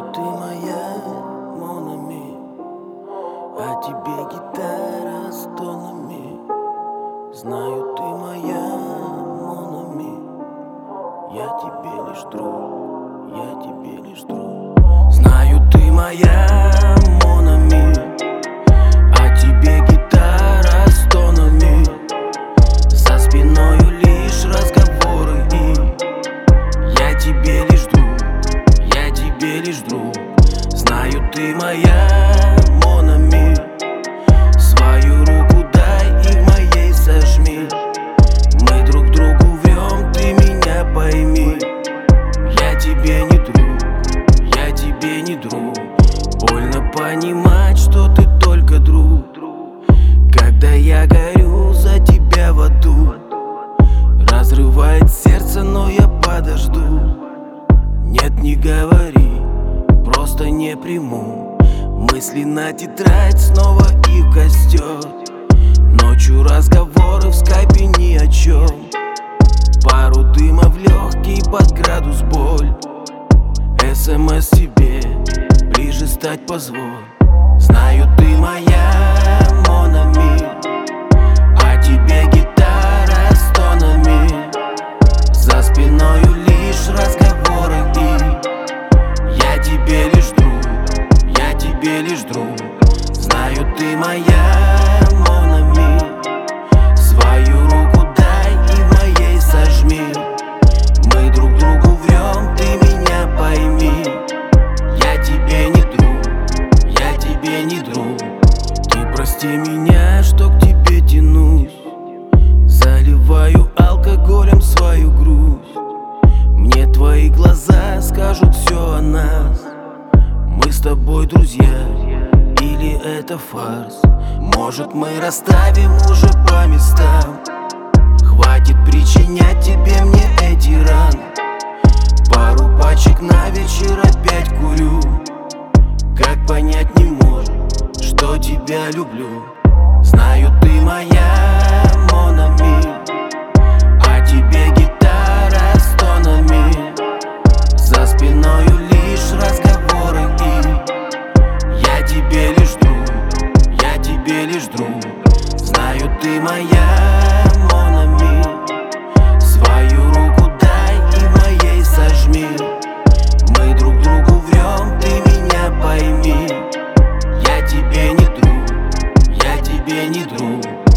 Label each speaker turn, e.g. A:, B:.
A: Знаю, ты моя Монами, а тебе гитара с тонами. Знаю, ты моя Монами, я тебе лишь друг, я тебе лишь друг. Знаю, ты моя Монами, а тебе гитара с тонами. За спиною лишь разговоры, и я тебе лишь друг, я тебе лишь друг. Знаю, ты моя Монами, свою руку дай и в моей сожми. Мы друг другу врем, ты меня пойми. Я тебе не друг, я тебе не друг. Больно понимать, что ты только друг, когда я горю за тебя в аду. Разрывает сердце, но я подожду. Нет, не говори, просто не приму. Мысли на тетрадь, снова их костер. Ночью разговоры в скайпе ни о чем. Пару дыма в легкий под градус боль. СМС тебе, ближе стать позволь. Знаю, ты моя Монами, а тебе гитара с тонами. За спиною лишь разговоры, и я тебе лишь друг, я тебе лишь друг. Знаю, ты моя Монами, свою руку дай и в моей сожми. Мы друг другу врем, ты меня пойми. Я тебе не друг, я тебе не друг. Ты прости меня, что к тебе тянусь. Заливаю алкоголем свою грусть. Мне твои глаза скажут все о нас. Мы с тобой друзья, или это фарс? Может, мы расставим уже по местам? Хватит причинять тебе мне эти раны. Пару пачек на вечер опять курю. Как понять не можешь, что тебя люблю. Знаю, ты моя Монами, а тебе гитара с тонами. За спиною лишь разговоры, и я тебе лишь друг, я тебе лишь друг. Знаю, ты моя Монами, свою руку дай и в моей сожми. Мы друг другу врем, ты меня пойми. Я тебе не друг, я тебе не друг.